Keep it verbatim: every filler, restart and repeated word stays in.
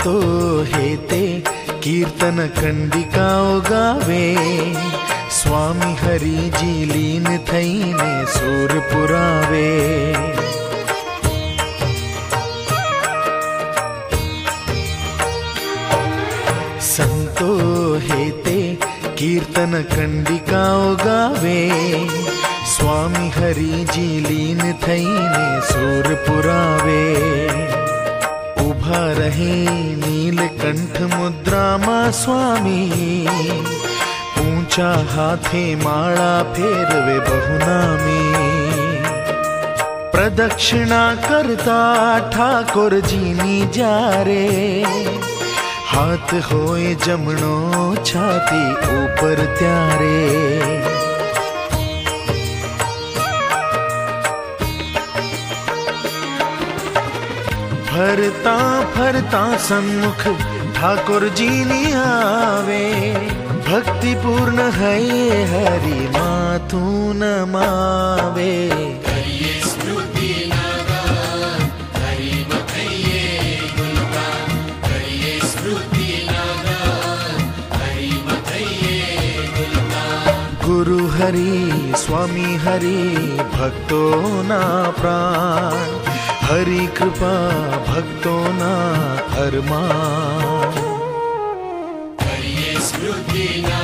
संतो हेते कीर्तन कंडिकाओ गावे, स्वामी हरि जी लीन थईने सूर पुरावे। संतो हेते कीर्तन कंडिकाओ गावे, स्वामी हरि जी लीन थईने सूर पुरावे। उभा रहे नीलकंठ मुद्रा मां स्वामी, ऊंचा हाथे माला फेरवे बहुनामी। प्रदक्षिणा करता ठाकुर जी नी जारे, हाथ होए जमणो छाती ऊपर त्यारे। फरता फरता सन्मुख ठाकुर जी नी आवे, भक्ति पूर्ण है हरि माथू नमावे। करिए स्तुति नागान, हरि मथैये गुणगान। करिए स्तुति नागान, हरि मथैये गुणगान। गुरु हरि स्वामी हरि भक्तो ना प्राण, हरि कृपा भक्तों ना अरमान। करिए स्तुति